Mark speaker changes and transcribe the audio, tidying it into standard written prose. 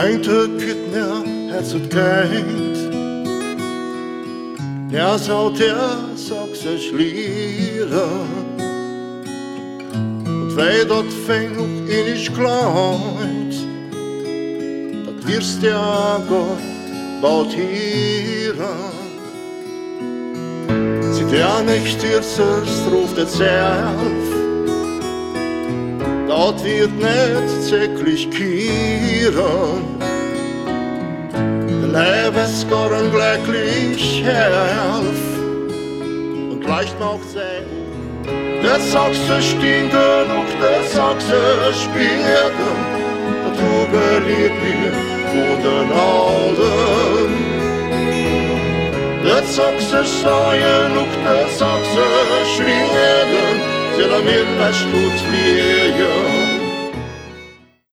Speaker 1: Eindelijk het het het kind. Ja, zou der sich lieren. Und weil dat fängt noch innig klein, dat wirst ja Gott baut hier. Sie der nicht erstes ruft et selbst. Dat wird nicht täglich kieren. Der Lebensgorn glücklich helf und leicht macht sein. Der Sachse stinken und der Sachse spielen. Der Trube liebt mir von den Alten. Der Sachse säuen und der Sachse schwingen. Till de milda stort flyger